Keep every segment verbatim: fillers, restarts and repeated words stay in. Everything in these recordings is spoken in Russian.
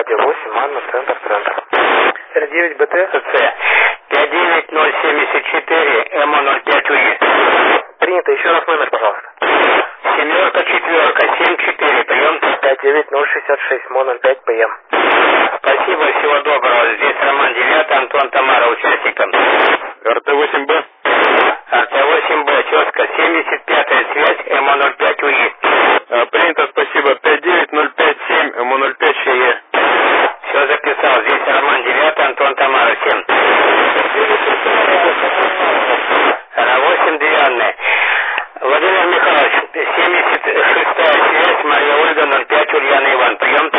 радио восемь, Анна, центр, центр. эр девять бэ тэ, С, пять девять ноль семьдесят четыре, эм о ноль пять УИ. Принято, еще раз номер, пожалуйста. Семерка, четверка, семь четыре, прием. пять девять ноль шестьдесят шесть, мо ноль пять, ПМ. Спасибо, всего доброго. Здесь Роман девять, Антон, Тамара, участником. эр тэ восемь бэ. эр тэ восемь бэ, тезка, семьдесят пятая связь, эм о ноль пять УИ. А, принято, спасибо. пять девять ноль пять семь, эм о ноль пять ШЕ. Все записал. Здесь Роман девять, Антон, Тамара, семь. эр восемь девятый. Владимир Михайлович, семьдесят шестая связь, Мария Ольга, ноль пять, Ульяна Иван, прием.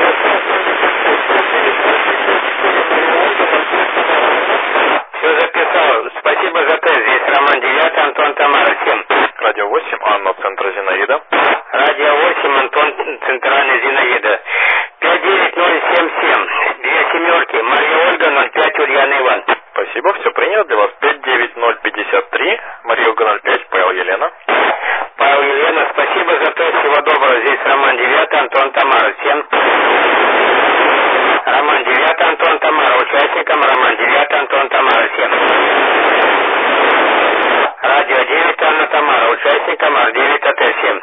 Все записал. Спасибо за тест. Здесь Роман девять, Антон, Тамара, семь. Радио восемь, Анна, центр Зинаида. Радио восемь, Антон, центральный Зинаида. пять девять ноль семь семь. Две семерки, Мария Ольга, ноль пять, Ульяна Иван. Спасибо, все принято. Для вас пять девять ноль пятьдесят три, Мария Ольга ноль пять, Павел Елена. Павел Елена, спасибо за то, всего доброго. Здесь Роман девять, Антон, Тамара, семь. Роман девять, Антон, Тамара, участником, Роман девять, Антон, Тамара, семь. Радио девять, Анна, Тамара, участником, ар девять, а тэ семь.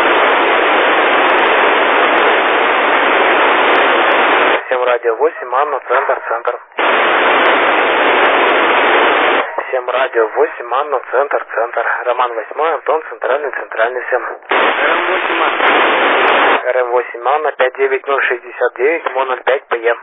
Всем радио восемь, Анна, центр, центр. Всем радио восемь, Анна, центр, центр. Роман восемь, Антон, центральный, центральный, всем. эр эм восемь, Анна, пять девять ноль шестьдесят девять, мо ноль пять, ПМ.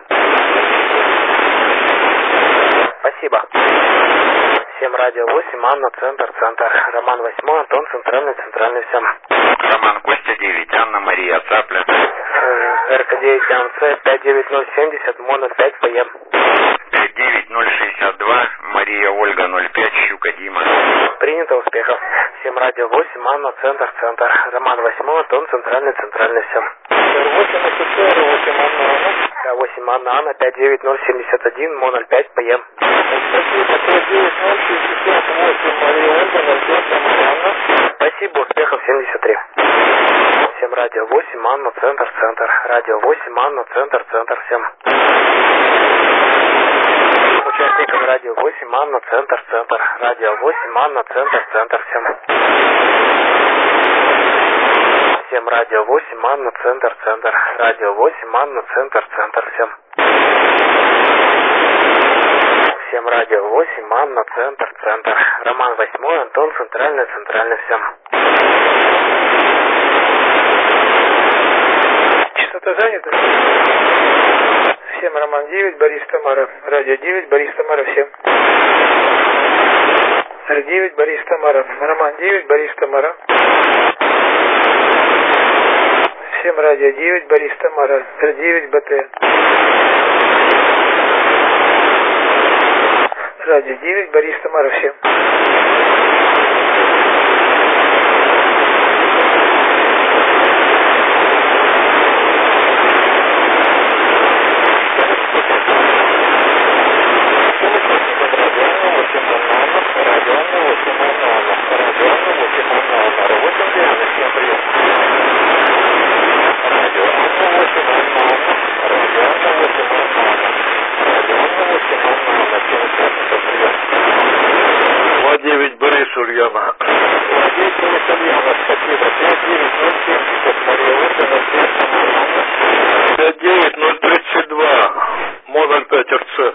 Спасибо. Всем радио восемь, Анна, центр, центр. Роман восемь, Антон, центральный, центральный, всем. Роман Костя девять, Анна Мария Цапля. эр ка девять эм цэ пять девять ноль семьдесят, мо ноль пять, ПМ. пять девять ноль шестьдесят два, Мария Ольга ноль пять, Щука Дима. Принято, успехов. Всем радио восемь, Анна, центр, центр. Роман восемь, Антон, центральный, центральный, всем. эр восемь, офицер, восемь, Анна, Анна. восемь, Анна, Анна, пять девять ноль семьдесят один, мо ноль пять, ПМ. пять девять ноль шестьдесят восемь, Мария Ольга, ноль пять, Анна. Спасибо, успехов, семьдесят три. Всем радио восемь, Анна, центр, центр. Радио восемь, Анна, центр, центр, всем. Участникам радио восемь, Анна, центр, центр. Радио восемь, Анна, центр, центр, всем. Всем радио восемь, Анна, центр, центр. Радио восемь, Анна, центр, центр, всем. Всем радио восемь, Анна, центр, центр. Роман восемь, Антон, центральный, центральный, всем. Что-то занято? Всем Роман девять, Борис Тамара. Радио девять, Борис Тамара, всем. эр девять, Борис Тамара. Роман девять, Борис Тамара. Всем радио девять, Борис Тамара. эр девять, бэ тэ. Радио девять, Борис Тамара, всем. девять Борис Ульяна. девять Борис Ульяна, спасибо. пять девять ноль семьдесят, Мария Ольга, ноль пять. пять девять ноль тридцать два, мо ноль пять, эр цэ.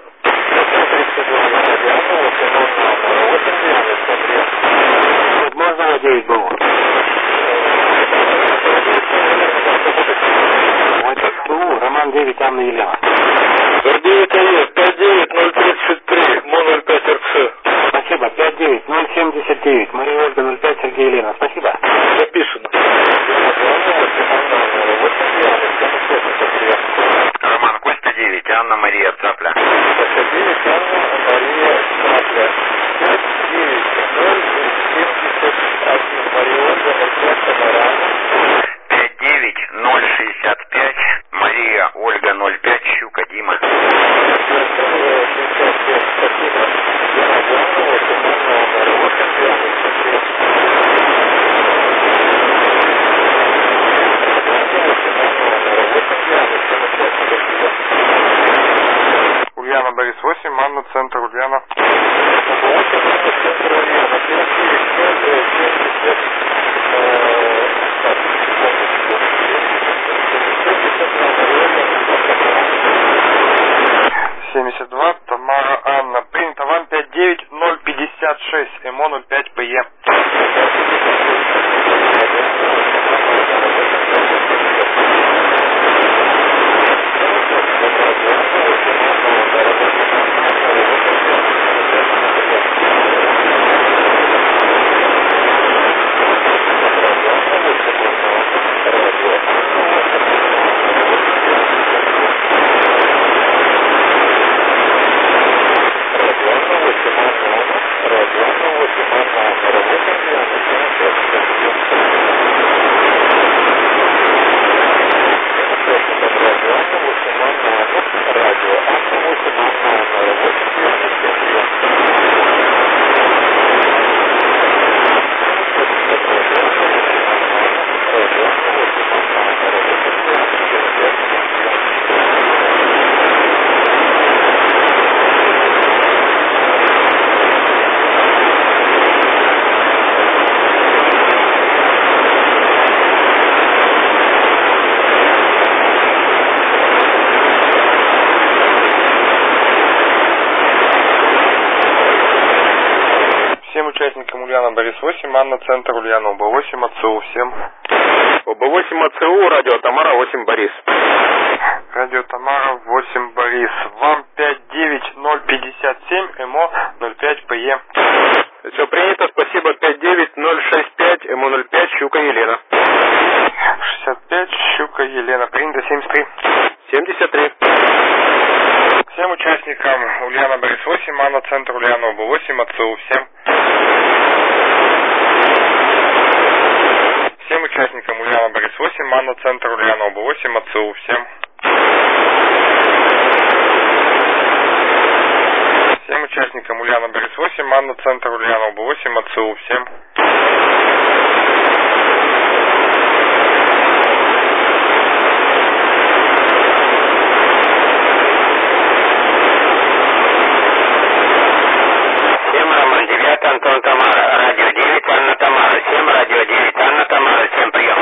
Можно на девять было? БУ, Роман девять, Анна Елена. эр девять АЕ, пять девять ноль тридцать три, мо ноль пять, эр цэ. Спасибо. пять девять ноль семьдесят девять, Мария Ольга, ноль пять, Сергей Елена. Спасибо. Записано. Роман Костя девять, Анна Мария Цапля. девять, Анна Мария Цапля. пять девять ноль семьдесят один, Мария Ольга, ноль пять, Тамара. пять девять ноль шестьдесят пять, Мария Ольга ноль пять, Щука Дима. Спасибо. Борис восемь, Анна, центр Ульяна. семьдесят два, Тамара, Анна. Принято вам пять девять ноль пятьдесят шесть, ЭМО ноль пять ПЕ. Участникам Ульяна, Борис восемь, Анна, центр Ульяна, ОБ восемь, АЦУ, всем. ОБ восемь, АЦУ, радио Тамара, восемь, Борис. Радио Тамара, восемь, Борис. Вам пять девять ноль пятьдесят семь, ЭМО ноль пять ПЕ. Все принято, спасибо, пять девять ноль шестьдесят пять, ЭМО ноль пять, Щука Елена. шестьдесят пять, Щука Елена, принято, семьдесят три. семьдесят три. Всем участникам Ульяна, Борис восемь, Анна, центр Ульяна, ОБ восемь, АЦУ, всем. Всем участникам Ульяна, Борис восемь, Анна, центр Ульяна, ОБ восемь, АЦУ, всем. Всем участникам Ульяна, Борис восемь, Анна, центр Ульяна, ОБ восемь, АЦУ, всем. Антон, Тамара, радио девять, Анна, Тамара, семь, радио девять, Анна, Тамара, семь, прием.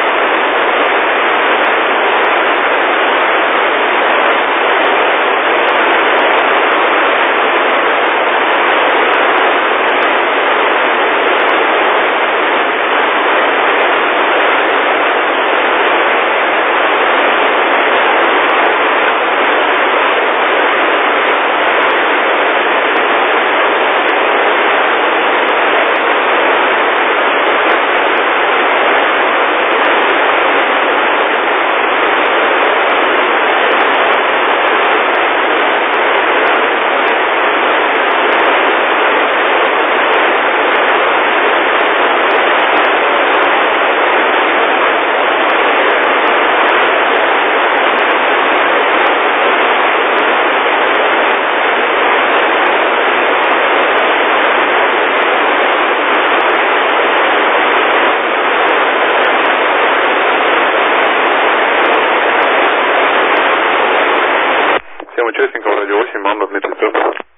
Всем участникам радио восемь, Анна, Дмитрий Петр.